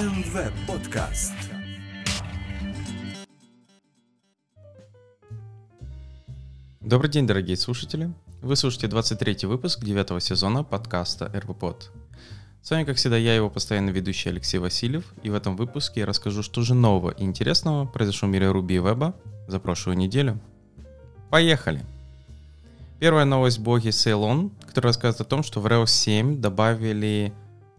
Sound Web Podcast. Добрый день, дорогие слушатели. Вы слушаете 23-й выпуск 9-го сезона подкаста RWPod. С вами, как всегда, я, его постоянный ведущий Алексей Васильев, и в этом выпуске я расскажу, что же нового и интересного произошло в мире Ruby и веба за прошлую неделю. Поехали! Первая новость в блоге Sailon, которая рассказывает о том, что в Rails 7 добавили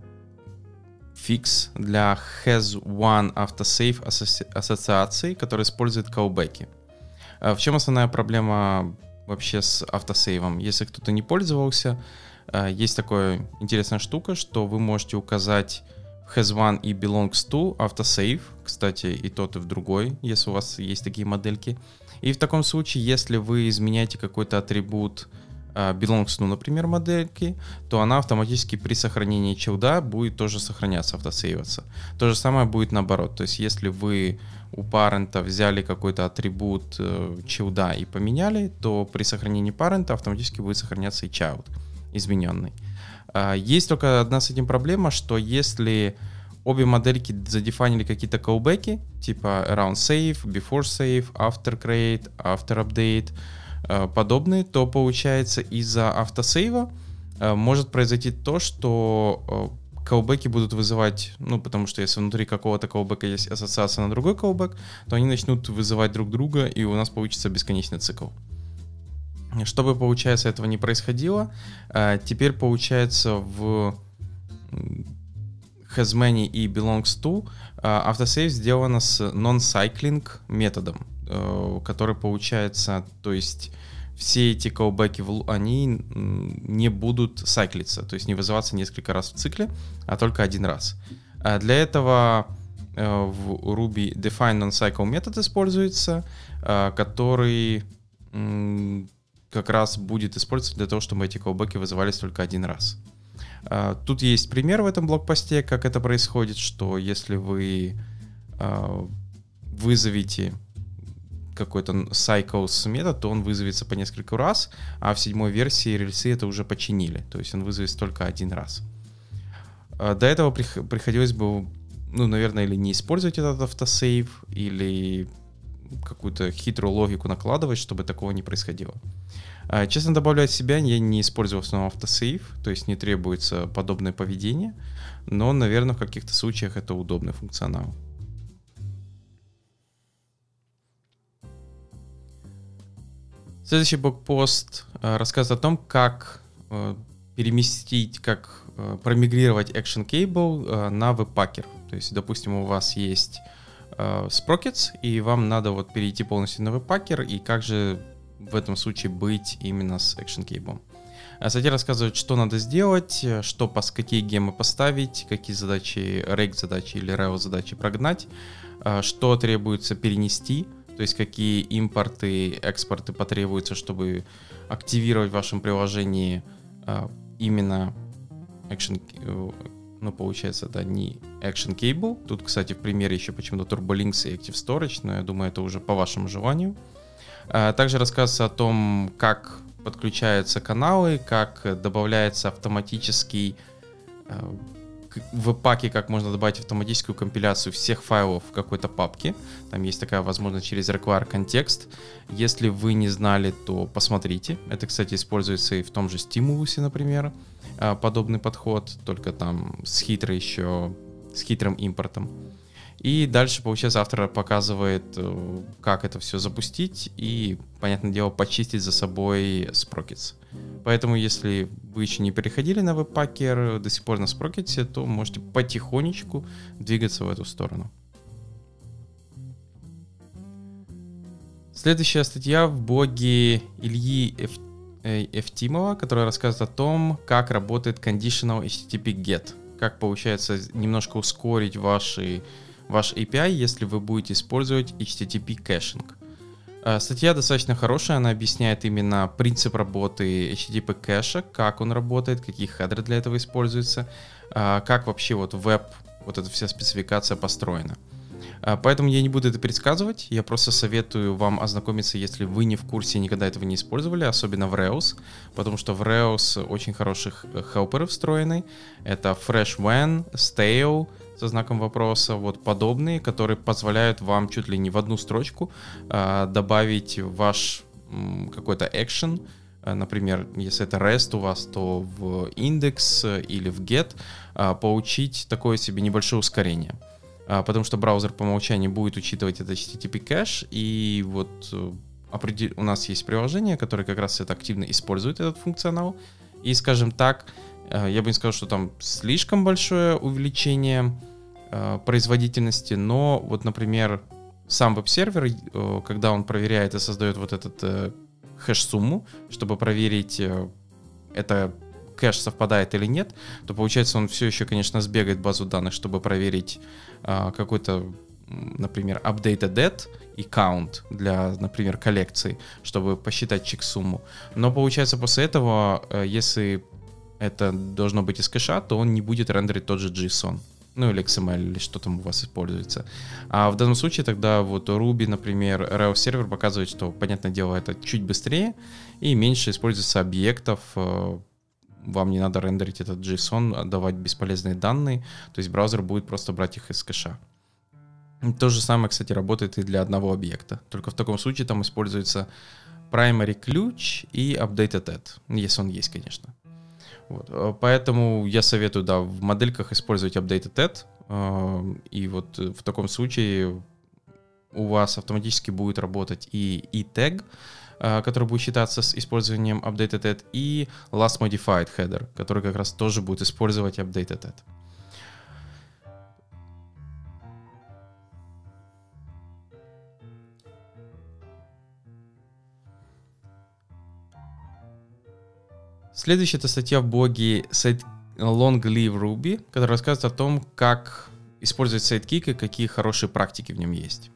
фикс для Has One Autosave ассоциаций, который использует callback'и. В чем основная проблема вообще с автосейвом? Если кто-то не пользовался, есть такая интересная штука, что вы можете указать has one и belongs to автосейв, кстати, и тот, и в другой, если у вас есть такие модельки. И в таком случае, если вы изменяете какой-то атрибут belongs to, например, модельки, то она автоматически при сохранении чилда будет тоже сохраняться, автосейваться. То же самое будет наоборот. То есть если вы у парента взяли какой-то атрибут чилда и поменяли, то при сохранении парента автоматически будет сохраняться и child измененный. Есть только одна с этим проблема, что если обе модельки задефинили какие-то callback'и, типа around save, before save, after create, after update, подобные, то получается из-за автосейва может произойти то, что callback'и будут вызывать, потому что если внутри какого-то callback'а есть ассоциация на другой callback, то они начнут вызывать друг друга, и у нас получится бесконечный цикл. Чтобы, получается, этого не происходило, теперь, получается, в has many и belongs to автосейв сделано с non-cycling методом, который, получается, то есть все эти callback'и, они не будут сайклиться, то есть не вызываться несколько раз в цикле, а только один раз. Для этого в Ruby define non-cycle метод используется, который как раз будет использоваться для того, чтобы эти callback'и вызывались только один раз. Тут есть пример в этом блогпосте, как это происходит, что если вы вызовете какой-то cycles метод, то он вызовется по несколько раз, а в 7-й версии рельсы это уже починили, то есть он вызовется только один раз. До этого приходилось бы, наверное, или не использовать этот автосейв, или какую-то хитрую логику накладывать, чтобы такого не происходило. Честно, добавлять себя, я не использовал в основном автосейв, то есть не требуется подобное поведение, но, наверное, в каких-то случаях это удобный функционал. Следующий блогпост рассказывает о том, как переместить, как промигрировать Action Cable на Webpacker. То есть, допустим, у вас есть Sprockets, и вам надо перейти полностью на Webpacker, и как же в этом случае быть именно с Action Cable. Статья рассказывает, что надо сделать, какие геммы поставить, какие задачи, rake задачи или Rails задачи прогнать, что требуется перенести, то есть какие импорты, экспорты потребуются, чтобы активировать в вашем приложении именно Action, получается, не Action Cable. Тут, кстати, в примере еще почему-то TurboLinks и Active Storage, но я думаю, это уже по вашему желанию. Также рассказывается о том, как подключаются каналы, как добавляется автоматический в паке, как можно добавить автоматическую компиляцию всех файлов в какой-то папке. Там есть такая возможность через require контекст. Если вы не знали, то посмотрите. Это, кстати, используется и в том же Stimulus, например, подобный подход, только там с хитрым импортом. И дальше, получается, автор показывает, как это все запустить и, понятное дело, почистить за собой Sprockets. Поэтому, если вы еще не переходили на Webpacker, до сих пор на Sprockets, то можете потихонечку двигаться в эту сторону. Следующая статья в блоге Ильи Евтимова, которая рассказывает о том, как работает Conditional HTTP GET. Как, получается, немножко ускорить ваш API, если вы будете использовать HTTP кэшинг. Статья достаточно хорошая, она объясняет именно принцип работы HTTP кэша, как он работает, какие хедры для этого используются, как вообще веб, эта вся спецификация построена. Поэтому я не буду это предсказывать, я просто советую вам ознакомиться, если вы не в курсе, никогда этого не использовали, особенно в Rails, потому что в Rails очень хороших хелперы встроены. Это FreshWhen, Stale со знаком вопроса, вот подобные, которые позволяют вам чуть ли не в одну строчку добавить ваш какой-то экшен. Например, если это REST у вас, то в index или в get получить такое себе небольшое ускорение. Потому что браузер по умолчанию будет учитывать этот HTTP кэш, и вот у нас есть приложение, которое как раз это активно использует, этот функционал. И, скажем так, я бы не сказал, что там слишком большое увеличение производительности, но вот, например, сам веб-сервер, когда он проверяет и создает вот этот хэш-сумму, чтобы проверить, это кэш совпадает или нет, то получается он все еще, конечно, сбегает в базу данных, чтобы проверить какой-то, например, updated det и count для, например, коллекции, чтобы посчитать чек-сумму. Но получается после этого, если это должно быть из кэша, то он не будет рендерить тот же JSON. Ну или XML, или что там у вас используется. А в данном случае тогда вот Ruby, например, Rails сервер показывает, что, понятное дело, это чуть быстрее и меньше используется объектов. Вам не надо рендерить этот JSON, отдавать бесполезные данные. То есть браузер будет просто брать их из кэша. То же самое, кстати, работает и для одного объекта. Только в таком случае там используется primary ключ и updated add, если он есть, конечно. Вот. Поэтому я советую, да, в модельках использовать updated add, и вот в таком случае у вас автоматически будет работать и tag, который будет считаться с использованием updated add, и last modified header, который как раз тоже будет использовать updated add. Следующая — это статья в блоге Long Live Ruby, которая рассказывает о том, как использовать Sidekick и какие хорошие практики в нем есть.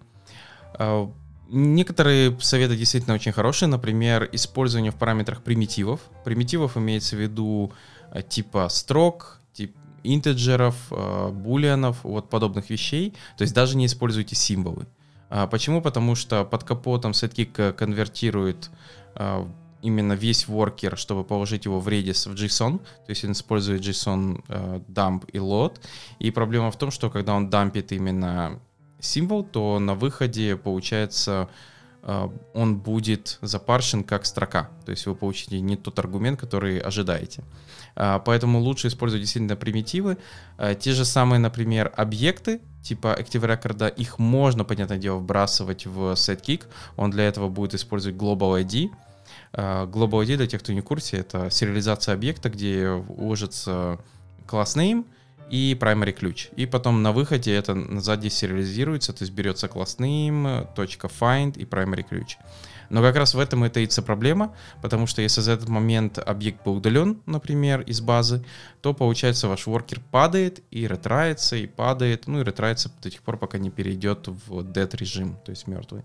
Некоторые советы действительно очень хорошие, например, использование в параметрах примитивов. Примитивов имеется в виду типа строк, тип интеджеров, булианов, вот подобных вещей. То есть даже не используйте символы. Почему? Потому что под капотом Sidekick конвертирует именно весь воркер, чтобы положить его в Redis в JSON, то есть он использует JSON dump и load, и проблема в том, что когда он дампит именно символ, то на выходе, получается, он будет запаршен как строка, то есть вы получите не тот аргумент, который ожидаете. Поэтому лучше использовать действительно примитивы. Те же самые, например, объекты типа Active Record, их можно, понятное дело, вбрасывать в Sidekick, он для этого будет использовать Global ID. Global ID, для тех, кто не в курсе, это сериализация объекта, где уложится class name и primary ключ. И потом на выходе это сзади сериализируется, то есть берется class name, .find и primary ключ. Но как раз в этом и таится проблема, потому что если за этот момент объект был удален, например, из базы, то получается ваш воркер падает и ретрается, и падает, ну и ретрается до тех пор, пока не перейдет в dead режим, то есть мертвый.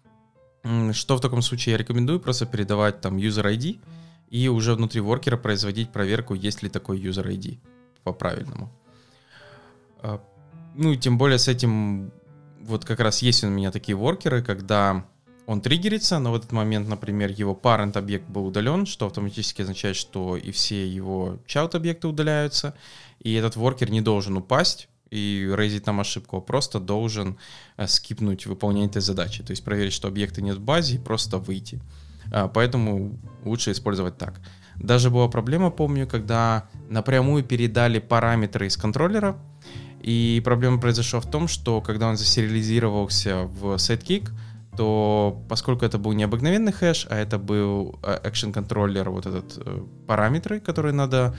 Что в таком случае я рекомендую? Просто передавать там user ID и уже внутри воркера производить проверку, есть ли такой user ID по-правильному. Ну и тем более с этим, вот как раз есть у меня такие воркеры, когда он триггерится, но в этот момент, например, его parent объект был удален, что автоматически означает, что и все его child объекты удаляются, и этот воркер не должен упасть и рейзить нам ошибку, а просто должен скипнуть выполнение этой задачи, то есть проверить, что объекта нет в базе и просто выйти. Поэтому лучше использовать так. Даже была проблема, помню, когда напрямую передали параметры из контроллера, и проблема произошла в том, что когда он засериализировался в Sidekick, то поскольку это был не обыкновенный хэш, а это был action controller, вот этот параметры, которые надо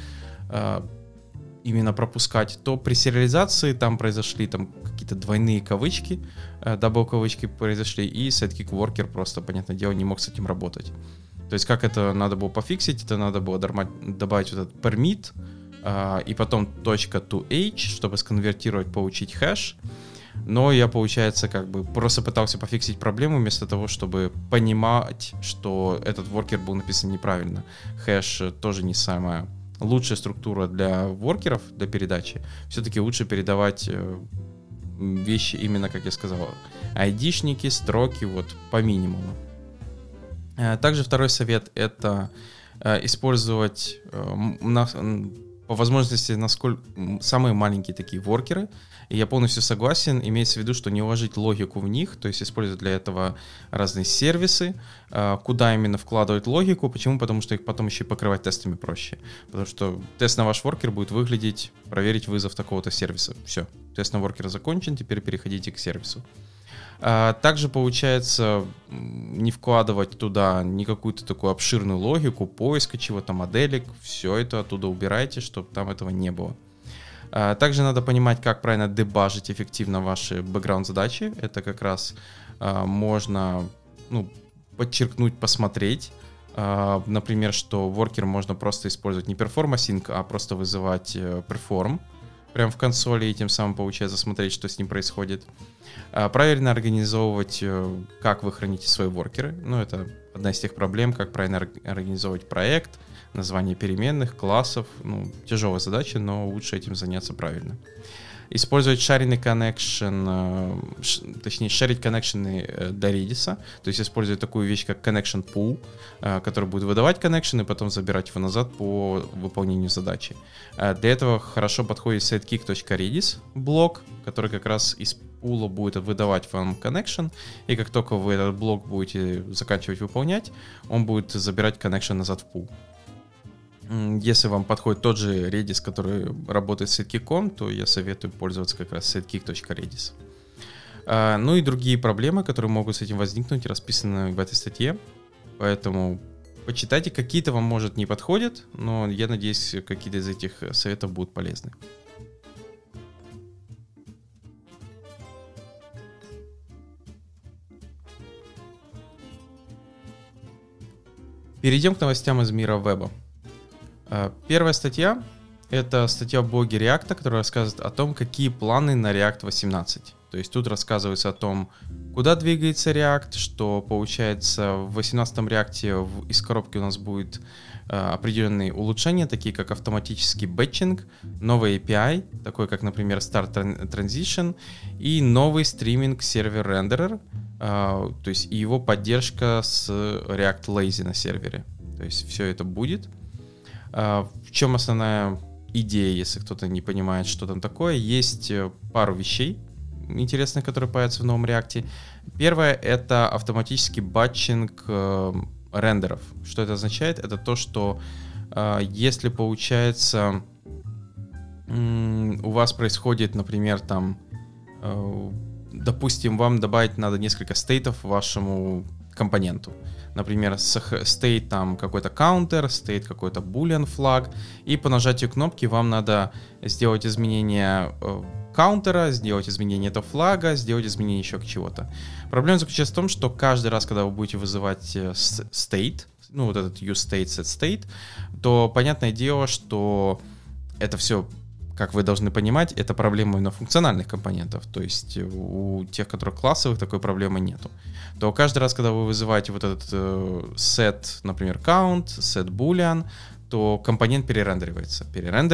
именно пропускать, то при сериализации там произошли там какие-то двойные кавычки, дабл кавычки произошли, и Sidekick Worker просто, понятное дело, не мог с этим работать. То есть как это надо было пофиксить, это надо было добавить вот этот permit, и потом .to_h, чтобы сконвертировать, получить хэш. Но я, получается, как бы просто пытался пофиксить проблему вместо того, чтобы понимать, что этот воркер был написан неправильно. Хэш тоже не самая лучшая структура для воркеров, для передачи. Все-таки лучше передавать вещи именно, как я сказал, айдишники, строки, вот по минимуму. Также второй совет — это использовать по возможности самые маленькие такие воркеры. И я полностью согласен, имеется в виду, что не вложить логику в них, то есть использовать для этого разные сервисы, куда именно вкладывать логику. Почему? Потому что их потом еще и покрывать тестами проще. Потому что тест на ваш воркер будет выглядеть: проверить вызов такого-то сервиса. Все, тест на воркер закончен, теперь переходите к сервису. Также получается не вкладывать туда ни какую-то такую обширную логику, поиска чего-то, моделек, все это оттуда убирайте, чтобы там этого не было. Также надо понимать, как правильно дебажить эффективно ваши бэкграунд-задачи. Это как раз можно подчеркнуть, посмотреть. Например, что воркер можно просто использовать не perform async, а просто вызывать perform прямо в консоли, и тем самым получается смотреть, что с ним происходит. Правильно организовывать, как вы храните свои воркеры. Это одна из тех проблем, как правильно организовывать проект, название переменных, классов. Тяжелая задача, но лучше этим заняться правильно. Использовать шаренный connection, точнее, шарить коннекшены до Redis, то есть использовать такую вещь, как connection pool, который будет выдавать connection и потом забирать его назад по выполнению задачи. Для этого хорошо подходит sidekick.redis блок, который как раз из пула будет выдавать вам connection, и как только вы этот блок будете заканчивать выполнять, он будет забирать connection назад в пул. Если вам подходит тот же Redis, который работает с sidekick, то я советую пользоваться как раз sidekick.redis. И другие проблемы, которые могут с этим возникнуть, расписаны в этой статье. Поэтому почитайте, какие-то вам, может, не подходят, но я надеюсь, какие-то из этих советов будут полезны. Перейдем к новостям из мира веба. Первая статья — это статья в блоге React, которая рассказывает о том, какие планы на React 18. То есть тут рассказывается о том, куда двигается React, что получается в 18-м React из коробки у нас будет определенные улучшения, такие как автоматический бэтчинг, новый API, такой как, например, Start Transition, и новый стриминг сервер рендерер, то есть и его поддержка с React Lazy на сервере. То есть все это будет. В чем основная идея, если кто-то не понимает, что там такое? Есть пару вещей интересных, которые появятся в новом React. Первое — это автоматический батчинг рендеров. Что это означает? Это то, что если получается у вас происходит, например, допустим, вам добавить надо несколько стейтов вашему компоненту. Например, state там какой-то counter, state какой-то boolean флаг, и по нажатию кнопки вам надо сделать изменение каунтера, сделать изменение этого флага, сделать изменение еще чего-то. Проблема заключается в том, что каждый раз, когда вы будете вызывать state, вот этот useState, setState, то понятное дело, что это все, как вы должны понимать, это проблема именно функциональных компонентов. То есть у тех, которые классовых, такой проблемы нету. То каждый раз, когда вы вызываете вот этот set, например, count, set boolean, то компонент перерендеривается,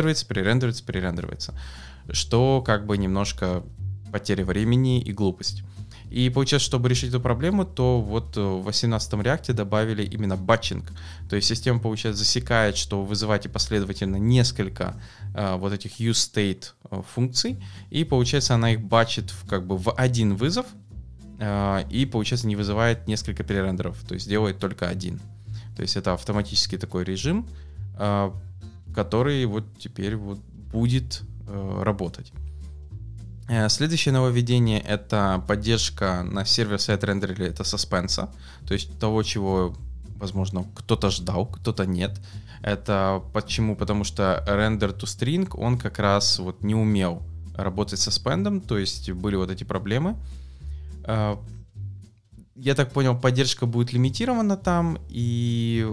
что как бы немножко потеря времени и глупость. И получается, чтобы решить эту проблему, то вот в 18-м React добавили именно батчинг. То есть система, получается, засекает, что вы вызываете последовательно несколько вот этих useState функций, и получается она их батчит в один вызов, и получается не вызывает несколько перерендеров, то есть делает только один. То есть это автоматический такой режим, который вот теперь вот будет работать. Следующее нововведение — это поддержка на сервер-сайд рендерере, это suspense, то есть того, чего, возможно, кто-то ждал, кто-то нет. Это почему? Потому что render to string, он как раз вот не умел работать с suspend, то есть были вот эти проблемы. Я так понял, поддержка будет лимитирована там, и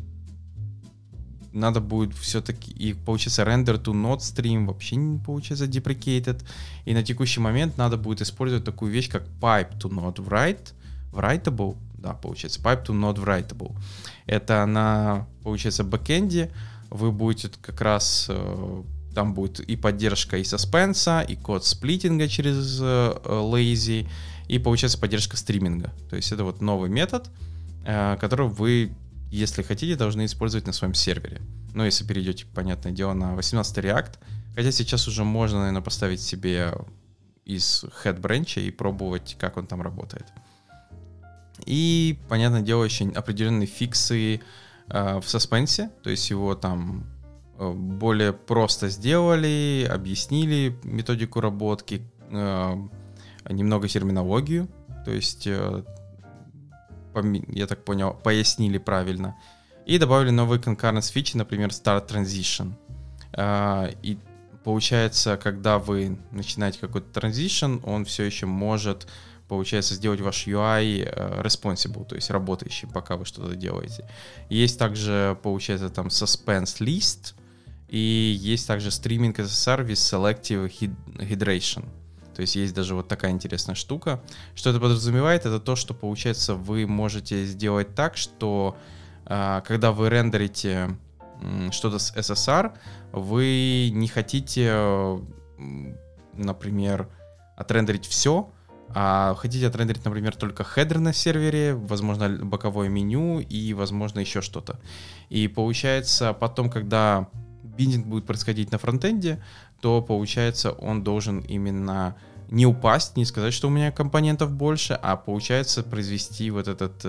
надо будет все-таки, и получается render to not stream вообще не получается deprecated, и на текущий момент надо будет использовать такую вещь, как pipe to not writable, да, получается, pipe to not writable. Это на, получается, бэкэнде вы будете как раз там будет и поддержка и саспенса, и код сплитинга через Lazy, и получается поддержка стриминга. То есть это вот новый метод, который вы, если хотите, должны использовать на своем сервере. Но если перейдете, понятное дело, на 18 React, хотя сейчас уже можно, наверное, поставить себе из head branch и пробовать, как он там работает. И, понятное дело, очень определенные фиксы в саспенсе, то есть его там более просто сделали, объяснили методику работки, немного терминологию, то есть, я так понял, пояснили правильно. И добавили новые concurrence фичи, например, Start Transition. И получается, когда вы начинаете какой-то transition, он все еще может, получается, сделать ваш UI responsible, то есть работающий, пока вы что-то делаете. Есть также, получается, там suspense list, и есть также streaming as a service selective hydration. То есть есть даже вот такая интересная штука. Что это подразумевает? Это то, что, получается, вы можете сделать так, что когда вы рендерите что-то с SSR, вы не хотите, например, отрендерить все, а хотите отрендерить, например, только хедер на сервере, возможно, боковое меню и, возможно, еще что-то. И получается, потом, когда биндинг будет происходить на фронтенде, то, получается, он должен именно не упасть, не сказать, что у меня компонентов больше, а, получается, произвести вот этот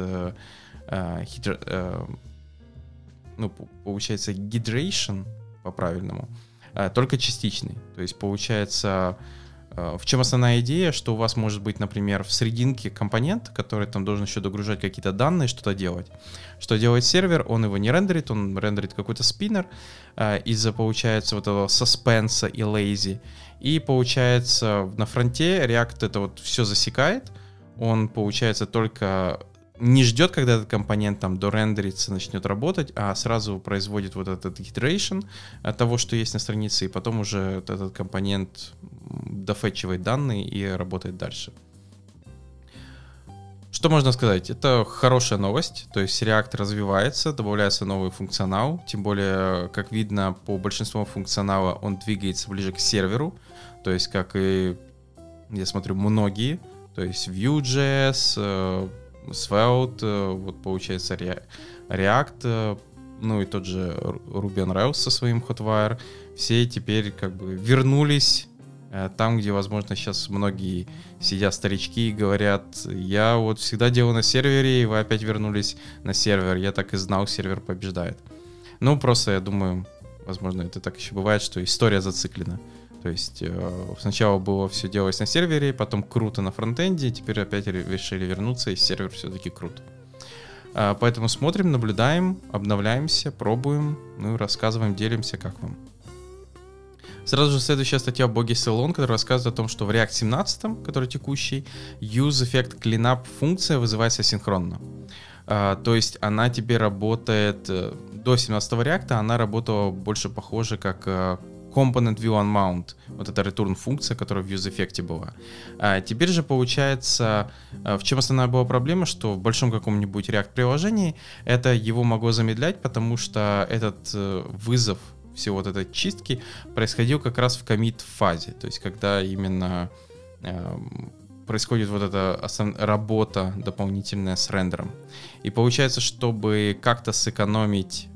получается, hydration по-правильному, только частичный. То есть, получается, в чем основная идея, что у вас может быть, например, в серединке компонент, который там должен еще догружать какие-то данные, что-то делать. Что делает сервер? Он его не рендерит, он рендерит какой-то спиннер из-за, получается, вот этого саспенса и lazy. И, получается, на фронте React это вот все засекает. Он, получается, только не ждет, когда этот компонент там дорендерится, начнет работать, а сразу производит вот этот iteration от того, что есть на странице, и потом уже этот компонент дофетчивает данные и работает дальше. Что можно сказать? Это хорошая новость, то есть React развивается, добавляется новый функционал, тем более, как видно, по большинству функционала он двигается ближе к серверу, то есть, как и, я смотрю, многие, то есть Vue.js, Svelte, вот получается React, ну и тот же Ruby on Rails со своим Hotwire, все теперь как бы вернулись там, где, возможно, сейчас многие сидят старички и говорят: я вот всегда делал на сервере, и вы опять вернулись на сервер, я так и знал, сервер побеждает. Ну, просто, я думаю, возможно, это так еще бывает, что история зациклена. То есть сначала было все делалось на сервере, потом круто на фронтенде, теперь опять решили вернуться, и сервер все-таки крут. Поэтому смотрим, наблюдаем, обновляемся, пробуем, ну и рассказываем, делимся, как вам. Сразу же следующая статья Боги Селон, которая рассказывает о том, что в React 17, который текущий, use-effect cleanup функция вызывается асинхронно. То есть она теперь работает, до 17 React она работала больше похоже как Component View Unmount, вот эта return функция, которая в use-эффекте была. Теперь же получается, в чем основная была проблема, что в большом каком-нибудь React приложении это его могло замедлять, потому что этот вызов всего вот этой чистки происходил как раз в commit фазе, то есть когда именно происходит вот эта работа дополнительная с рендером. И получается, чтобы как-то сэкономить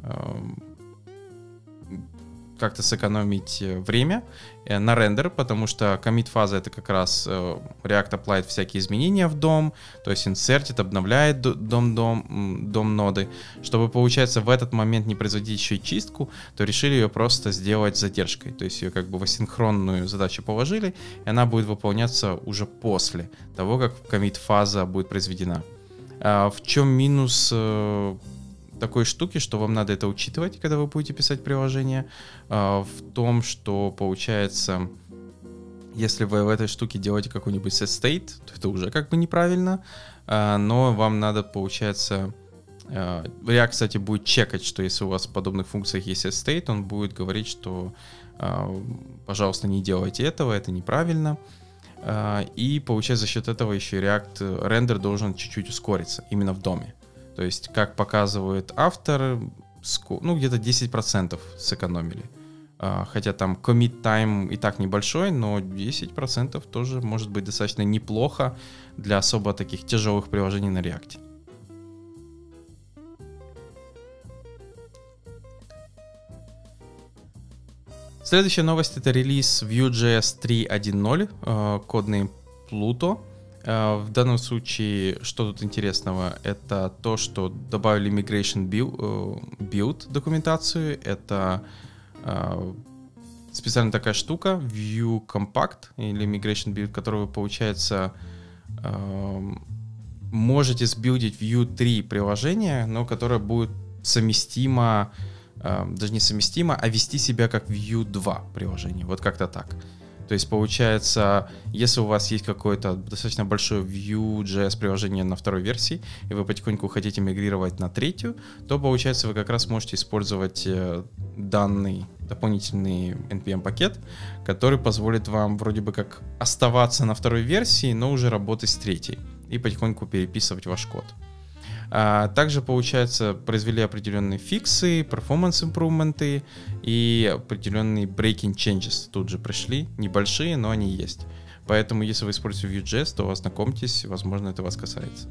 время на рендер, потому что commit-фаза — это как раз React applied всякие изменения в DOM, то есть инсертит, обновляет DOM ноды. Чтобы, получается, в этот момент не производить еще и чистку, то решили ее просто сделать с задержкой, то есть ее как бы в асинхронную задачу положили, и она будет выполняться уже после того, как commit-фаза будет произведена. В чем минус такой штуки, что вам надо это учитывать, когда вы будете писать приложение, в том, что получается, если вы в этой штуке делаете какой-нибудь set-state, то это уже как бы неправильно, но вам надо, получается, React, кстати, будет чекать, что если у вас в подобных функциях есть set-state, он будет говорить, что, пожалуйста, не делайте этого, это неправильно. И, получается, за счет этого еще React рендер должен чуть-чуть ускориться, именно в доме. То есть, как показывает автор, ну, где-то 10% сэкономили. хотя там commit time и так небольшой, но 10% тоже может быть достаточно неплохо для особо таких тяжелых приложений на React. Следующая новость — это релиз Vue.js 3.1.0, кодный Pluto. В данном случае, что тут интересного, это то, что добавили migration build документацию. Это специально такая штука, Vue Compact или migration build, которую вы, получается, можете сбилдить Vue 3 приложение, но которое будет совместимо, даже не совместимо, а вести себя как Vue 2 приложение. Вот как-то так. То есть, получается, если у вас есть какое-то достаточно большое Vue.js приложение на второй версии, и вы потихоньку хотите мигрировать на третью, то, получается, вы как раз можете использовать данный дополнительный NPM-пакет, который позволит вам вроде бы как оставаться на второй версии, но уже работать с третьей, и потихоньку переписывать ваш код. Также, получается, произвели определенные фиксы, performance-импрувменты и определенные breaking changes тут же пришли, небольшие, но они есть. Поэтому, если вы используете Vue.js, то ознакомьтесь, возможно, это вас касается.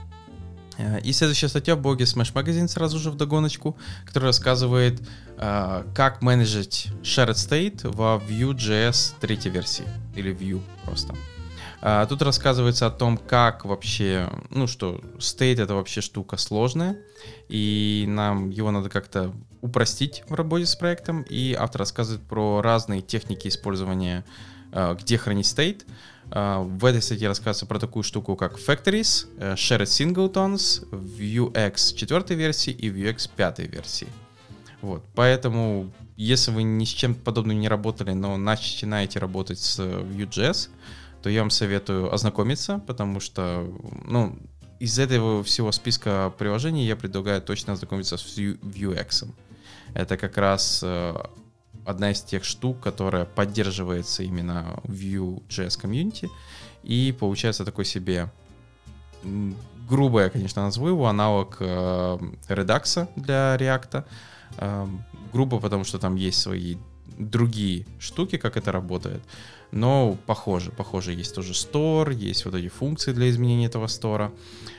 И следующая статья в блоге Smash Magazine сразу же вдогоночку, которая рассказывает, как менеджить shared state во Vue.js 3 версии, или Vue просто. Тут рассказывается о том, как вообще, что state — это вообще штука сложная, и нам его надо как-то упростить в работе с проектом, и автор рассказывает про разные техники использования, где хранить state. В этой статье рассказывается про такую штуку, как factories, shared singletons, Vuex 4 версии и Vuex 5 версии. Вот, поэтому, если вы ни с чем подобным не работали, но начинаете работать с Vue.js, то я вам советую ознакомиться, потому что, из этого всего списка приложений я предлагаю точно ознакомиться с Vuex. Это как раз одна из тех штук, которая поддерживается именно в Vue.js комьюнити, и получается такой себе, грубо я, конечно, назову его, аналог Redux для React. Грубо, потому что там есть свои другие штуки, как это работает. Но похоже, есть тоже store, есть вот эти функции для изменения этого стора.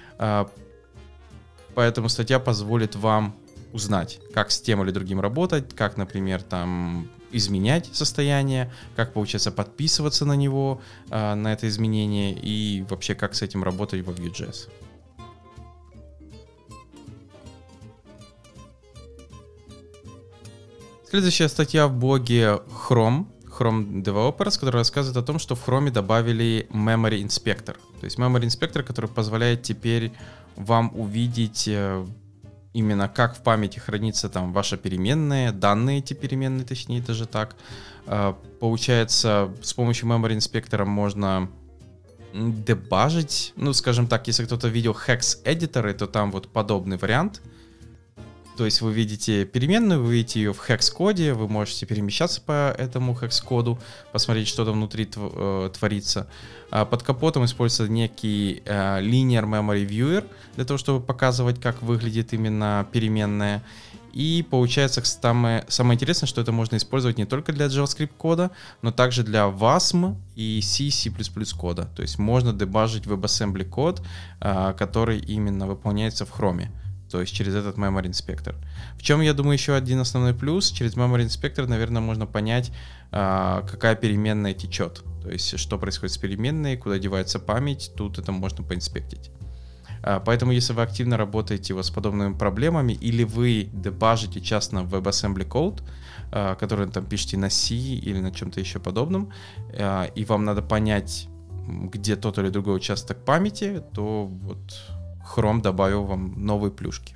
Поэтому статья позволит вам узнать, как с тем или другим работать, как, например, там изменять состояние, как, получается, подписываться на него, на это изменение, и вообще, как с этим работать во Vue.js. Следующая статья в блоге Chrome Developers, которая рассказывает о том, что в Chrome добавили Memory Inspector. То есть Memory Inspector, который позволяет теперь вам увидеть именно как в памяти хранится там ваша переменная, данные эти переменные, точнее, даже так. Получается, с помощью Memory Inspector можно дебажить, скажем так, если кто-то видел hex-эдиторы, то там вот подобный вариант. То есть вы видите переменную, вы видите ее в hex-коде, вы можете перемещаться по этому hex-коду, посмотреть, что там внутри творится. Под капотом используется некий Linear Memory Viewer для того, чтобы показывать, как выглядит именно переменная. И получается, самое интересное, что это можно использовать не только для JavaScript кода, но также для WASM и C++ кода. То есть можно дебажить WebAssembly код, который именно выполняется в Chrome. То есть через этот Memory Inspector. В чем, я думаю, еще один основной плюс. Через Memory Inspector, наверное, можно понять, какая переменная течет. То есть что происходит с переменной, куда девается память. Тут это можно поинспектить. Поэтому, если вы активно работаете с подобными проблемами, или вы дебажите часто в WebAssembly код, который там пишете на C или на чем-то еще подобном, и вам надо понять, где тот или другой участок памяти, то вот Chrome добавил вам новые плюшки.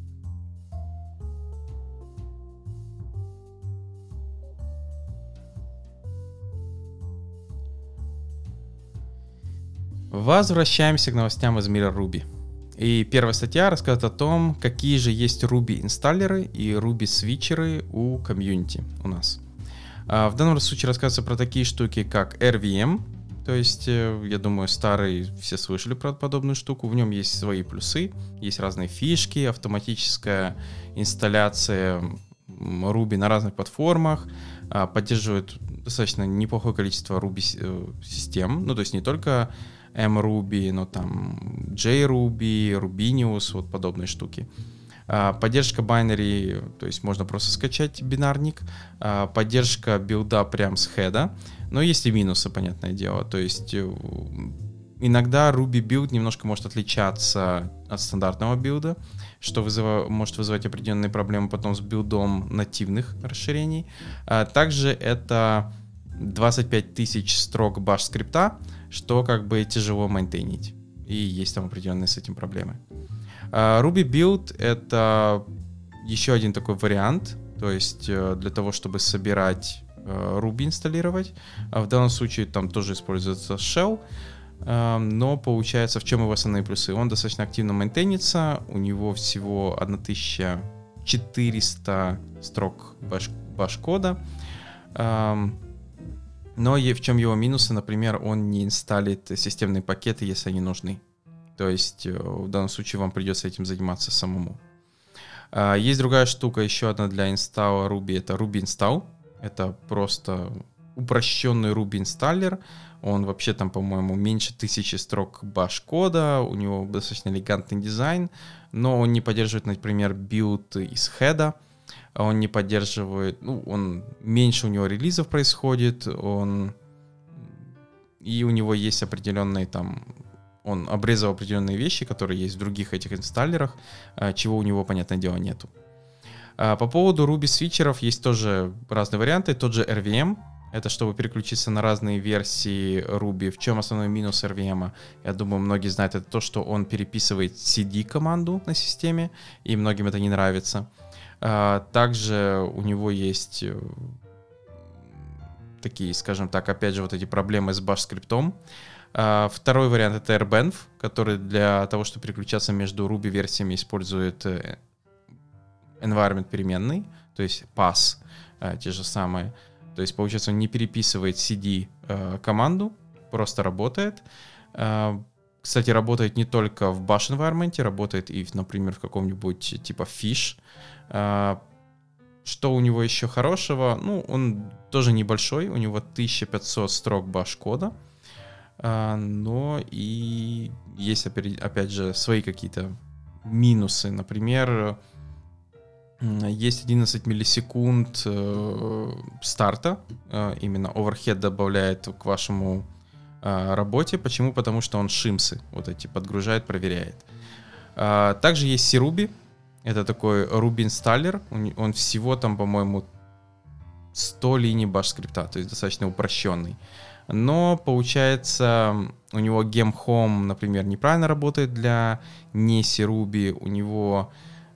Возвращаемся к новостям из мира Ruby. И первая статья рассказывает о том, какие же есть Ruby инсталлеры и Ruby свитчеры у комьюнити у нас. В данном случае рассказывается про такие штуки, как RVM. То есть, я думаю, старые все слышали про подобную штуку. В нем есть свои плюсы, есть разные фишки, автоматическая инсталляция Ruby на разных платформах, поддерживает достаточно неплохое количество Ruby систем, ну то есть не только mRuby, но там JRuby, Rubinius, вот подобные штуки. Поддержка binary, то есть можно просто скачать бинарник. Поддержка билда прям с хеда. Но есть и минусы, понятное дело. То есть иногда Ruby билд немножко может отличаться от стандартного билда, что может вызывать определенные проблемы потом с билдом нативных расширений. Также это 25 тысяч строк баш скрипта, что как бы тяжело мейнтейнить. И есть там определенные с этим проблемы. Ruby Build — это еще один такой вариант, то есть для того, чтобы собирать Ruby, инсталлировать. В данном случае там тоже используется Shell, но получается, в чем его основные плюсы? Он достаточно активно мейнтейнится, у него всего 1400 строк баш-кода, но в чем его минусы? Например, он не инсталлит системные пакеты, если они нужны. То есть в данном случае вам придется этим заниматься самому. Есть другая штука, еще одна для инсталла Ruby, это Ruby Install. Это просто упрощенный Ruby инсталлер. Он вообще там, по-моему, меньше 1000 строк баш-кода, у него достаточно элегантный дизайн, но он не поддерживает, например, билд из хеда. Он не поддерживает, меньше у него релизов происходит, и у него есть определенные там, он обрезал определенные вещи, которые есть в других этих инсталлерах, чего у него, понятное дело, нету. По поводу Ruby свитчеров есть тоже разные варианты. Тот же RVM, это чтобы переключиться на разные версии Ruby. В чем основной минус RVM? Я думаю, многие знают, это то, что он переписывает CD команду на системе, и многим это не нравится. Также у него есть такие, скажем так, опять же, вот эти проблемы с баш-скриптом. Второй вариант — это AirBenv, который для того, чтобы переключаться между Ruby версиями, использует environment переменный, то есть pass, те же самые. То есть, получается, он не переписывает CD команду, просто работает. Кстати, работает не только в bash environment, работает и, например, в каком-нибудь типа Fish. Что у него еще хорошего? Он тоже небольшой, у него 1500 строк баш-кода, но и есть, опять же, свои какие-то минусы. Например, есть 11 миллисекунд старта, именно overhead добавляет к вашему работе. Почему? Потому что он шимсы вот эти подгружает, проверяет. Также есть CRuby. Это такой Ruby инсталлер. Он всего там, по-моему, 100 линий баш-скрипта, то есть достаточно упрощенный. Но получается, у него gem-home, например, неправильно работает для не CRuby. У него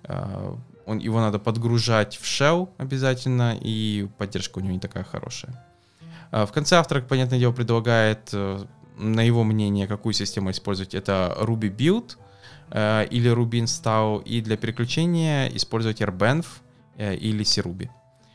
его надо подгружать в shell обязательно, и поддержка у него не такая хорошая. В конце автор, понятное дело, предлагает, на его мнение, какую систему использовать. Это Ruby Build или Ruby Install, и для переключения использовать AirBenv или CRuby.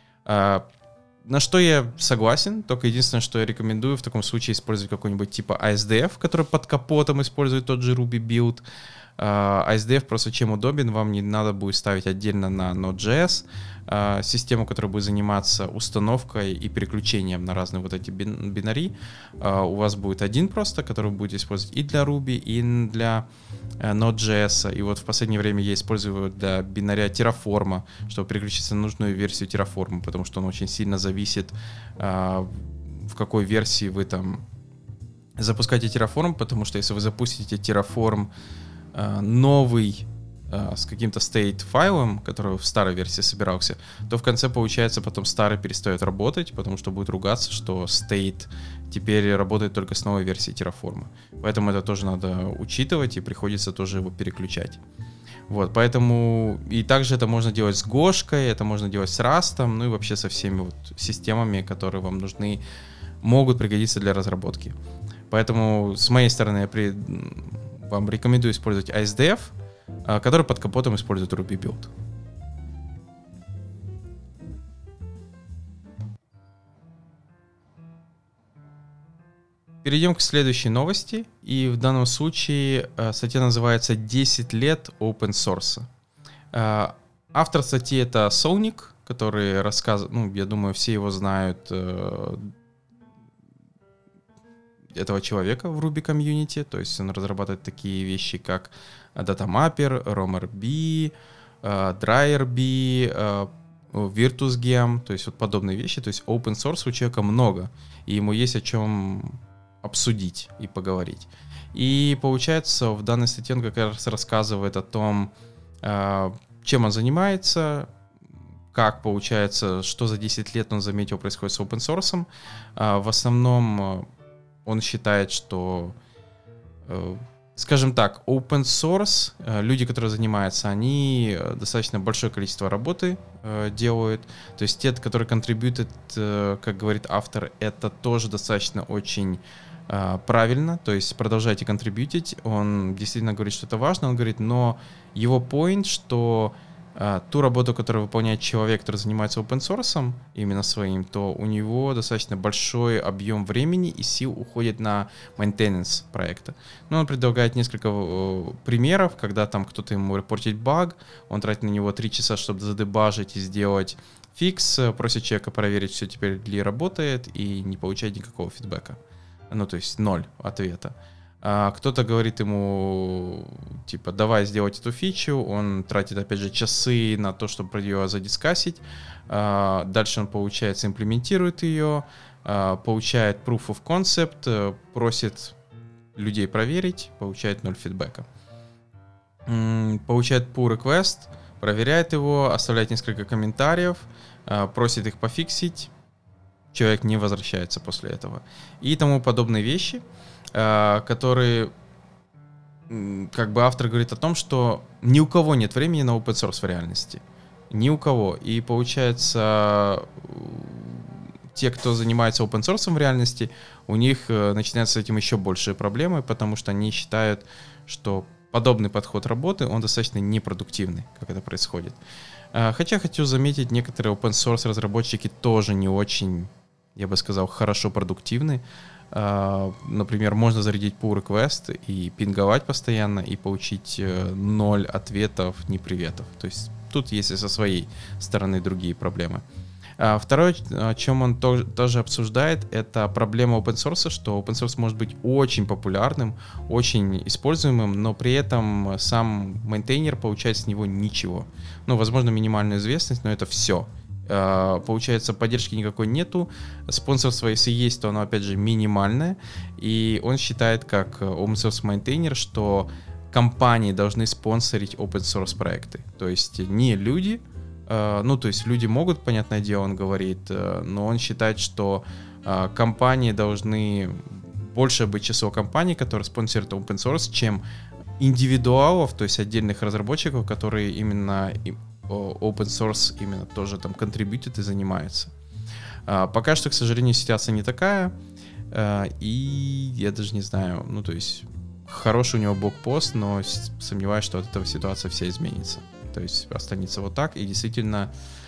На что я согласен, только единственное, что я рекомендую в таком случае использовать какой-нибудь типа ASDF, который под капотом использует тот же Ruby Build. ASDF просто чем удобен, вам не надо будет ставить отдельно на Node.js систему, которая будет заниматься установкой и переключением на разные вот эти бинари. У вас будет один просто, который вы будете использовать и для Ruby, и для Node.js. И вот в последнее время я использую его для бинаря Terraform, чтобы переключиться на нужную версию Terraform, потому что он очень сильно зависит, в какой версии вы там запускаете Terraform, потому что если вы запустите Terraform новый с каким-то state файлом, который в старой версии собирался, то в конце, получается, потом старый перестает работать, потому что будет ругаться, что state теперь работает только с новой версией Terraform. Поэтому это тоже надо учитывать, и приходится тоже его переключать. Вот, поэтому и также это можно делать с Гошкой, это можно делать с Rust, ну и вообще со всеми вот системами, которые вам нужны, могут пригодиться для разработки. Поэтому с моей стороны я вам рекомендую использовать ASDF, который под капотом использует Ruby Build. Перейдем к следующей новости. И в данном случае статья называется «10 лет open source». Автор статьи — это Sonic, который рассказывает, ну, я думаю, все его знают, этого человека в Ruby комьюнити, то есть он разрабатывает такие вещи, как DataMapper, RomRB, DryRB, VirtusGem, то есть вот подобные вещи, то есть open source у человека много, и ему есть о чем обсудить и поговорить. И получается, в данной статье он как раз рассказывает о том, чем он занимается, как получается, что за 10 лет он заметил происходит с open source. В основном он считает, что, скажем так, open source, люди, которые занимаются, они достаточно большое количество работы делают. То есть те, которые контрибьютят, как говорит автор, это тоже достаточно очень правильно. То есть продолжайте контрибьютить. Он действительно говорит, что это важно. Он говорит, но его point, что ту работу, которую выполняет человек, который занимается open source, именно своим, то у него достаточно большой объем времени и сил уходит на maintenance проекта. Но он предлагает несколько примеров, когда там кто-то ему репортит баг, он тратит на него 3 часа, чтобы задебажить и сделать фикс, просит человека проверить, все теперь ли работает, и не получает никакого фидбэка. Ну, то есть 0 ответа. Кто-то говорит ему, типа, давай сделать эту фичу, он тратит, опять же, часы на то, чтобы ее задискассить, дальше он, получается, имплементирует ее, получает proof of concept, просит людей проверить, получает 0 фидбэка. Получает pull request, проверяет его, оставляет несколько комментариев, просит их пофиксить, человек не возвращается после этого. И тому подобные вещи, которые, как бы автор говорит о том, что ни у кого нет времени на open source в реальности. Ни у кого. И получается, те, кто занимается open source в реальности, у них начинаются с этим еще большие проблемы, потому что они считают, что подобный подход работы, он достаточно непродуктивный, как это происходит. Хотя хочу заметить, некоторые open source разработчики тоже не очень, я бы сказал, хорошо продуктивны. Например, можно зарядить pull request и пинговать постоянно и получить 0 ответов, ни приветов. То есть тут есть и со своей стороны другие проблемы. Второе, о чем он тоже обсуждает, это проблема open source, что open source может быть очень популярным, очень используемым, но при этом сам мейнтейнер получает с него ничего. Ну, возможно, минимальную известность, но это все. Получается, поддержки никакой нету, спонсорство, если есть, то оно, опять же, минимальное, и он считает, как open source maintainer, что компании должны спонсорить open source проекты, то есть не люди, ну, то есть люди могут, понятное дело, он говорит, но он считает, что компании должны, больше быть число компаний, которые спонсируют open source, чем индивидуалов, то есть отдельных разработчиков, которые именно open source именно тоже там контрибьютит и занимается. Пока что, к сожалению, ситуация не такая, и я даже не знаю, ну, то есть хороший у него блогпост, но сомневаюсь, что от этого ситуация вся изменится. То есть останется вот так, и действительно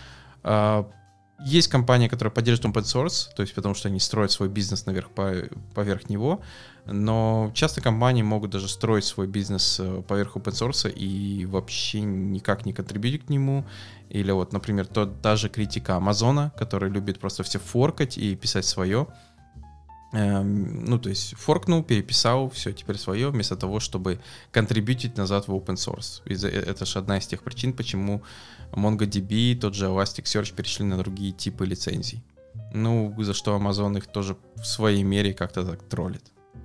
есть компании, которые поддерживают open source, то есть потому что они строят свой бизнес поверх него, но часто компании могут даже строить свой бизнес поверх open source и вообще никак не контрибьютить к нему. Или вот, например, та же критика Амазона, который любит просто все форкать и писать свое. Ну, то есть форкнул, переписал, все, теперь свое, вместо того, чтобы контрибьютить назад в open source. Это же одна из тех причин, почему MongoDB, тот же Elasticsearch перешли на другие типы лицензий. Ну, за что Amazon их тоже в своей мере как-то так троллит.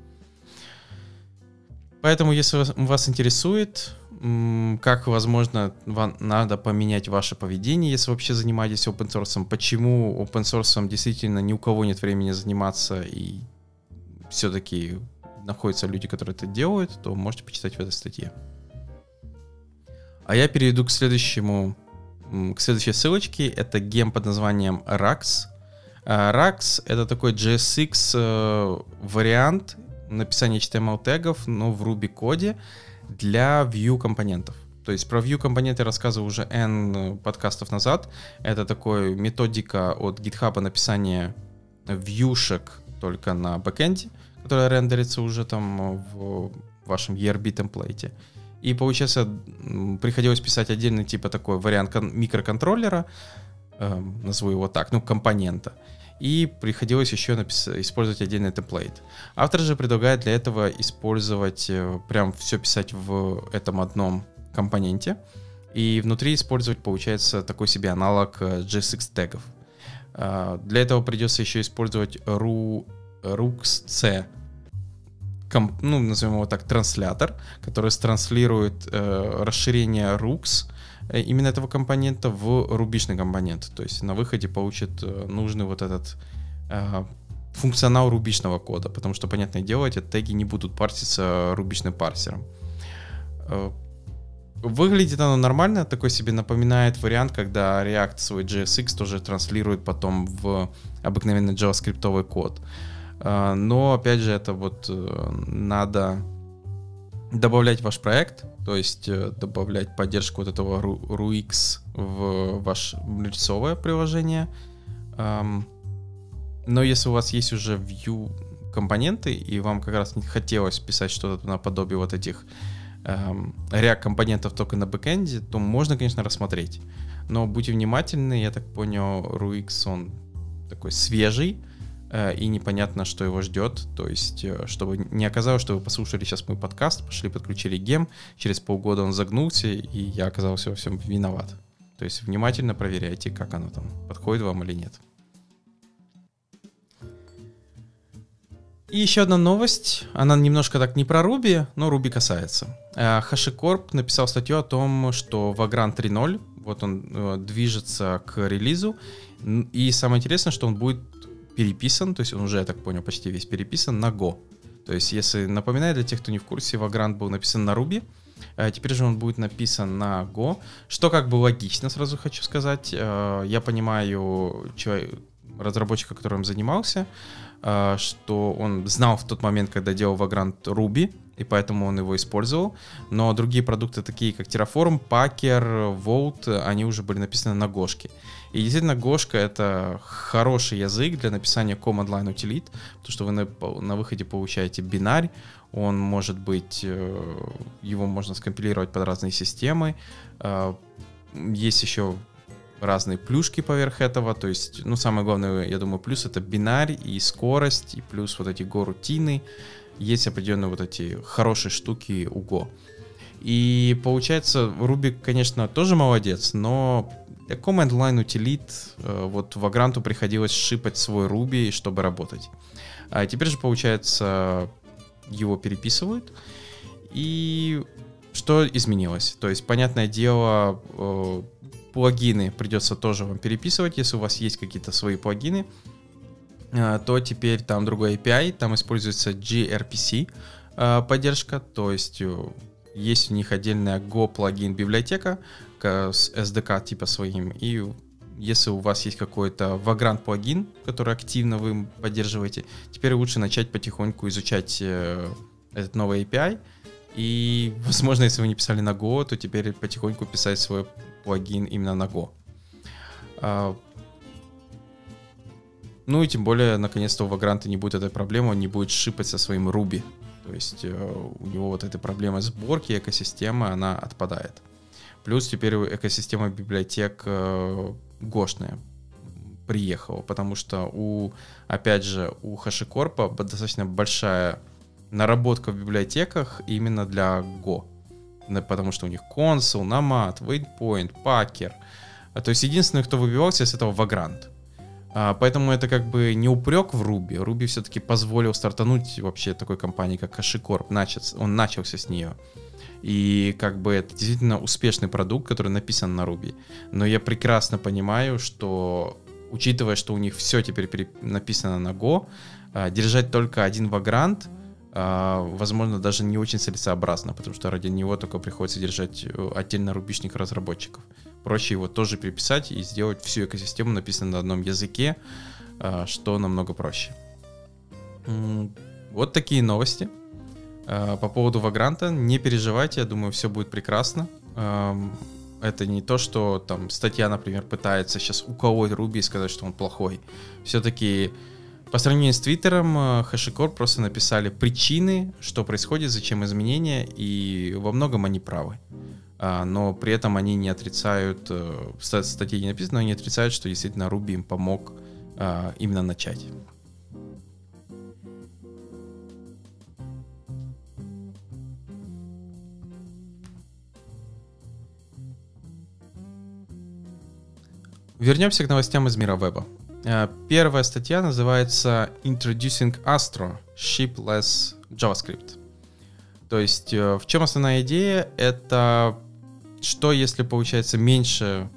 Поэтому, если вас интересует, как, возможно, вам надо поменять ваше поведение, если вообще занимаетесь open source, почему open source действительно ни у кого нет времени заниматься, и все-таки находятся люди, которые это делают, то можете почитать в этой статье. А я перейду к следующей ссылочке. Это гем под названием Rax. Rax — это такой JSX вариант написания HTML-тегов, но в Ruby коде для Vue компонентов. То есть про Vue компоненты я рассказывал уже N подкастов назад. Это такая методика от GitHub написания вьюшек только на бэкэнде, которая рендерится уже там в вашем ERB темплейте. И получается, приходилось писать отдельный типа такой вариант микроконтроллера, назову его так, компонента. И приходилось еще использовать отдельный темплейт. Автор же предлагает для этого использовать, прям все писать в этом одном компоненте. И внутри использовать, получается, такой себе аналог JSX тегов. Для этого придется еще использовать RUX-C, назовем его так, транслятор, который транслирует расширение RUX именно этого компонента в рубишный компонент. То есть на выходе получит нужный вот этот функционал рубишного кода, потому что, понятное дело, эти теги не будут парситься рубишным парсером. Выглядит оно нормально, такой себе напоминает вариант, когда React свой JSX тоже транслирует потом в обыкновенный JavaScript код. Но, опять же, это надо добавлять в ваш проект, то есть добавлять поддержку вот этого RUX в ваше лицевое приложение. Но если у вас есть уже Vue компоненты, и вам как раз не хотелось писать что-то наподобие вот этих React компонентов только на бэкэнде, то можно, конечно, рассмотреть. Но будьте внимательны, я так понял, RUX, он такой свежий, и непонятно, что его ждет. То есть, чтобы не оказалось, что вы послушали сейчас мой подкаст, пошли подключили гем, через полгода он загнулся, и я оказался во всем виноват. То есть внимательно проверяйте, как оно там, подходит вам или нет. И еще одна новость, она немножко так не про Ruby, но Ruby касается. HashiCorp написал статью о том, что Vagrant 3.0, вот он движется к релизу, и самое интересное, что он будет переписан, то есть он уже, я так понял, почти весь переписан на Go. То есть, если напоминаю для тех, кто не в курсе, Vagrant был написан на Ruby, теперь же он будет написан на Go, что как бы логично, сразу хочу сказать. Я понимаю разработчика, которым занимался, что он знал в тот момент, когда делал Vagrant Ruby, и поэтому он его использовал. Но другие продукты, такие как Terraform, Packer, Vault, они уже были написаны на Гошке. И действительно, Гошка — это хороший язык для написания command line утилит, потому что вы на выходе получаете бинарь, он может быть, его можно скомпилировать под разные системы. Есть еще разные плюшки поверх этого, то есть, самое главное, я думаю, плюс — это бинарь и скорость, и плюс вот эти Go-рутины. Есть определенные вот эти хорошие штуки у Go. И получается, Ruby, конечно, тоже молодец, но для command line утилит вот Vagrant'у приходилось шипать свой Ruby, чтобы работать. А теперь же, получается, его переписывают. И что изменилось? То есть, понятное дело, плагины придется тоже вам переписывать. Если у вас есть какие-то свои плагины, то теперь там другой API, там используется gRPC поддержка, то есть есть у них отдельная Go плагин библиотека с SDK типа своим, и если у вас есть какой-то Vagrant плагин, который активно вы поддерживаете, теперь лучше начать потихоньку изучать этот новый API, и, возможно, если вы не писали на Go, то теперь потихоньку писать свой плагин именно на Go. И тем более, наконец-то у Vagrant не будет этой проблемы, он не будет шипать со своим Ruby. То есть у него вот эта проблема сборки экосистемы, она отпадает. Плюс теперь экосистема библиотек гошная приехала, потому что опять же, у HashiCorp достаточно большая наработка в библиотеках именно для Go. Потому что у них Consul, Nomad, Waypoint, Packer. То есть единственный, кто выбивался из этого, Vagrant. Поэтому это как бы не упрек в Ruby. Ruby все-таки позволил стартануть вообще такой компании, как HashiCorp. Он начался с нее. И как бы это действительно успешный продукт, который написан на Ruby. Но я прекрасно понимаю, что, учитывая, что у них все теперь написано на Go, держать только один Vagrant, возможно, даже не очень целесообразно, потому что ради него только приходится держать отдельно рубишных разработчиков. Проще его тоже переписать и сделать всю экосистему написанную на одном языке, что намного проще. Вот такие новости. По поводу Vagrant'а не переживайте, я думаю, все будет прекрасно. Это не то, что там статья, например, пытается сейчас уколоть Ruby и сказать, что он плохой. Все-таки по сравнению с Твиттером, HashiCorp просто написали причины, что происходит, зачем изменения, и во многом они правы. но при этом они не отрицают, в статье не написано, но они отрицают, что действительно Ruby им помог именно начать. Вернемся к новостям из мира веба. Первая статья называется Introducing Astro, Shipless JavaScript. То есть в чем основная идея? Это что если получается меньше,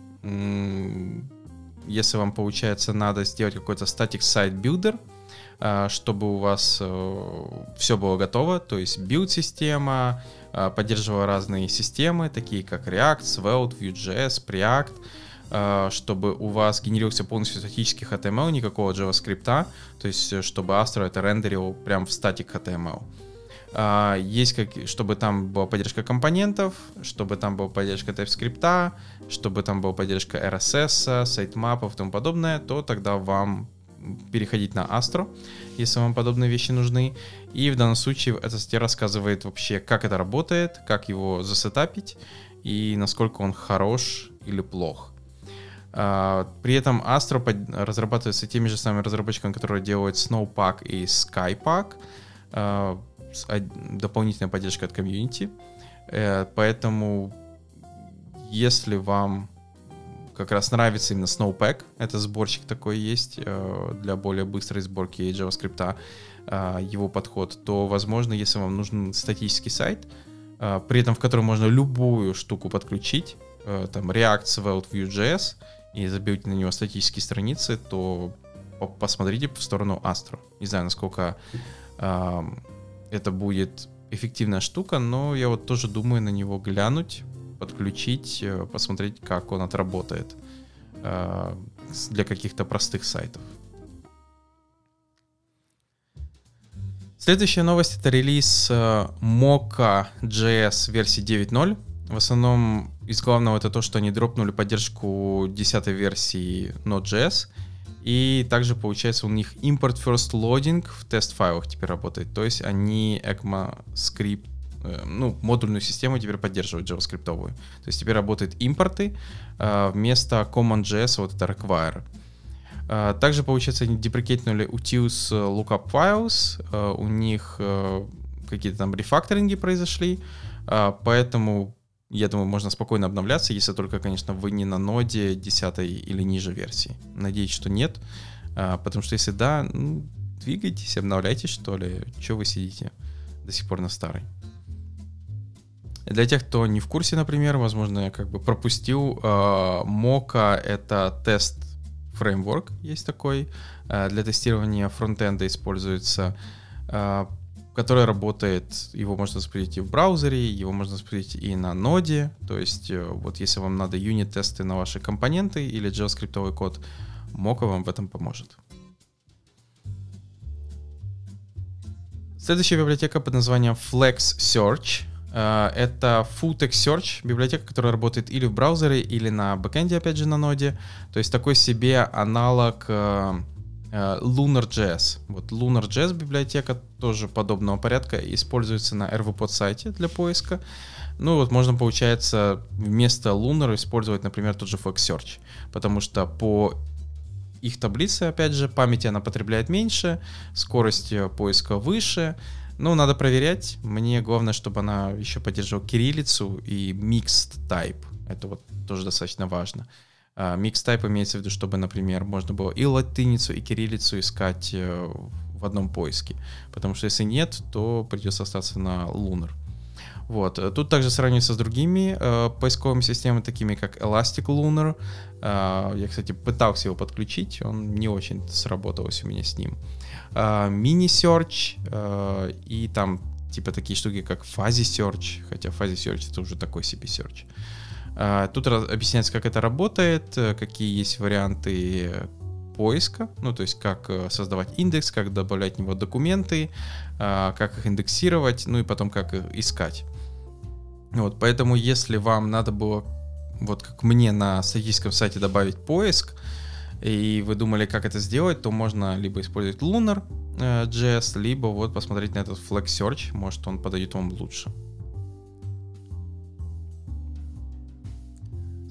если вам получается надо сделать какой-то static site builder, чтобы у вас все было готово, то есть билд-система, поддерживала разные системы, такие как React, Svelte, Vue.js, Preact, чтобы у вас генерировался полностью статический HTML, никакого JavaScript, то есть чтобы Astro это рендерил прям в статик HTML. Есть чтобы там была поддержка компонентов, чтобы там была поддержка TypeScript, чтобы там была поддержка RSS, сайтмапов и тому подобное, то тогда вам переходить на Astro, если вам подобные вещи нужны. И в данном случае эта статья рассказывает вообще, как это работает, как его засетапить и насколько он хорош или плох. При этом Astro разрабатывается теми же самыми разработчиками, которые делают Snowpack и Skypack, с дополнительной поддержкой от комьюнити. Поэтому, если вам как раз нравится именно Snowpack, это сборщик такой есть для более быстрой сборки JavaScript, его подход, то, возможно, если вам нужен статический сайт, при этом в котором можно любую штуку подключить, там React, Svelte, Vue.js, и забьете на него статические страницы, то посмотрите в сторону Astro. Не знаю, насколько это будет эффективная штука, но я вот тоже думаю на него глянуть, подключить, посмотреть, как он отработает для каких-то простых сайтов. Следующая новость — это релиз Mocha.js версии 9.0. В основном из главного это то, что они дропнули поддержку 10-й версии Node.js. И также получается у них import first loading в тест-файлах теперь работает. То есть они ECMAScript, модульную систему теперь поддерживают JavaScript-овую. То есть теперь работают импорты вместо command.js, вот это require. Также, получается, они деприкейтнули utils lookup files, у них какие-то там рефакторинги произошли, поэтому, я думаю, можно спокойно обновляться, если только, конечно, вы не на ноде 10 или ниже версии. Надеюсь, что нет, потому что если да, двигайтесь, обновляйтесь, что ли, что вы сидите до сих пор на старой. Для тех, кто не в курсе, например, возможно, я как бы пропустил, Mocha — это тест фреймворк, есть такой, для тестирования фронтенда используется, который работает, его можно запустить и в браузере, его можно запустить и на ноде, то есть вот если вам надо юнит-тесты на ваши компоненты или JavaScript код, Mocha вам в этом поможет. Следующая библиотека под названием Flex Search. Это Full Text Search, библиотека, которая работает или в браузере, или на бэкэнде, опять же, на ноде. То есть такой себе аналог Lunar.js. Вот Lunar.js библиотека тоже подобного порядка используется на RVPod сайте для поиска. Ну вот можно, получается, вместо Lunar использовать, например, тот же Flex Search, потому что по их таблице, опять же, памяти она потребляет меньше, скорость поиска выше. Ну, надо проверять. Мне главное, чтобы она еще поддерживала кириллицу и mixed type. Это вот тоже достаточно важно. Mixed type имеется в виду, чтобы, например, можно было и латиницу, и кириллицу искать в одном поиске. Потому что если нет, то придется остаться на Lunar. Вот. Тут также сравнивается с другими поисковыми системами, такими как Elastic Lunar. Я, кстати, пытался его подключить, он не очень сработалось у меня с ним. Mini Search и там типа такие штуки, как Fuzzy Search, хотя Fuzzy Search это уже такой себе search. Тут объясняется, как это работает, какие есть варианты поиска, ну то есть как создавать индекс, как добавлять в него документы, как их индексировать, ну и потом как их искать. Вот, поэтому если вам надо было, вот как мне на статическом сайте добавить поиск, и вы думали, как это сделать, то можно либо использовать Lunar.js, либо вот посмотреть на этот Flex Search, может он подойдет вам лучше.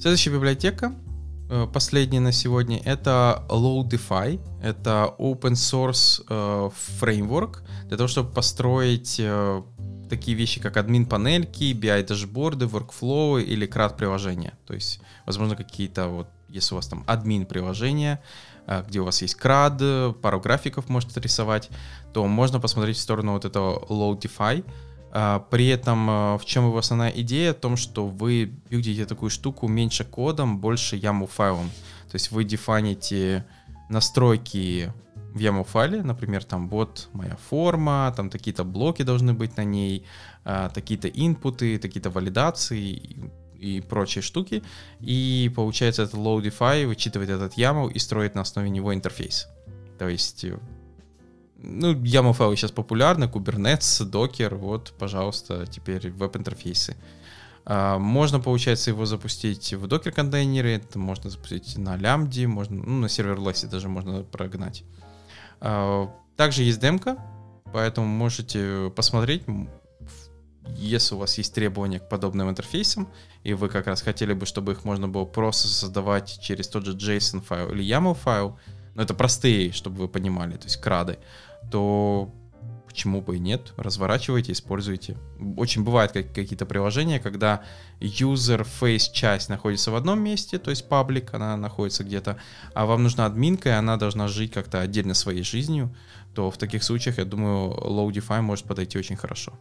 Следующая библиотека, последняя на сегодня, это Loadify. Это open source фреймворк для того, чтобы построить такие вещи, как админ-панельки, BI-дашборды, workflow или CRUD-приложения. То есть, возможно, какие-то вот, если у вас там админ-приложения, где у вас есть CRUD, пару графиков можете рисовать, то можно посмотреть в сторону вот этого Loadify. При этом в чем его основная идея? В том, что вы билдите такую штуку меньше кодом, больше YAML файлом. То есть вы дефаните настройки в YAML файле, например, там вот моя форма, там такие-то блоки должны быть на ней, такие-то инпуты, такие-то валидации и прочие штуки. И получается, этот Loadify вычитывает этот YAML и строит на основе него интерфейс. То есть, ну, YAML файлы сейчас популярны, Kubernetes, Docker, вот, пожалуйста, теперь веб-интерфейсы. Можно, получается, его запустить в Docker-контейнере, это можно запустить на лямбде, можно, ну, на серверлессе даже можно прогнать. Также есть демка, поэтому можете посмотреть, если у вас есть требования к подобным интерфейсам, и вы как раз хотели бы, чтобы их можно было просто создавать через тот же JSON файл или YAML файл, но это простые, чтобы вы понимали, то есть крады, то почему бы и нет, разворачивайте, используйте. Очень бывают какие-то приложения, когда user-face часть находится в одном месте, то есть паблик, она находится где-то, а вам нужна админка, и она должна жить как-то отдельно своей жизнью, то в таких случаях, я думаю, Loadify может подойти очень хорошо.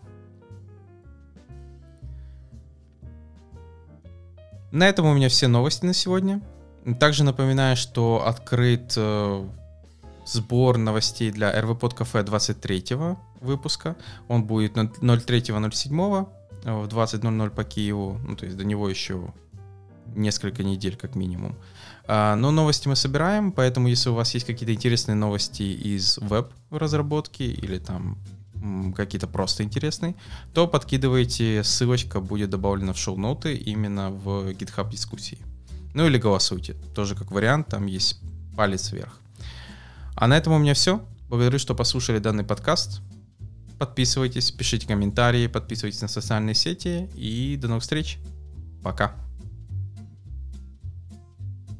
На этом у меня все новости на сегодня. Также напоминаю, что открыт сбор новостей для RV-Pod Cafe 23-го выпуска. Он будет 03.07 в 20:00 по Киеву. Ну, то есть до него еще несколько недель как минимум. Но новости мы собираем, поэтому если у вас есть какие-то интересные новости из веб-разработки или там какие-то просто интересные, то подкидывайте, ссылочка будет добавлена в шоу-ноты именно в GitHub дискуссии. Ну или голосуйте, тоже как вариант, там есть палец вверх. А на этом у меня все. Благодарю, что послушали данный подкаст. Подписывайтесь, пишите комментарии, подписывайтесь на социальные сети и до новых встреч. Пока.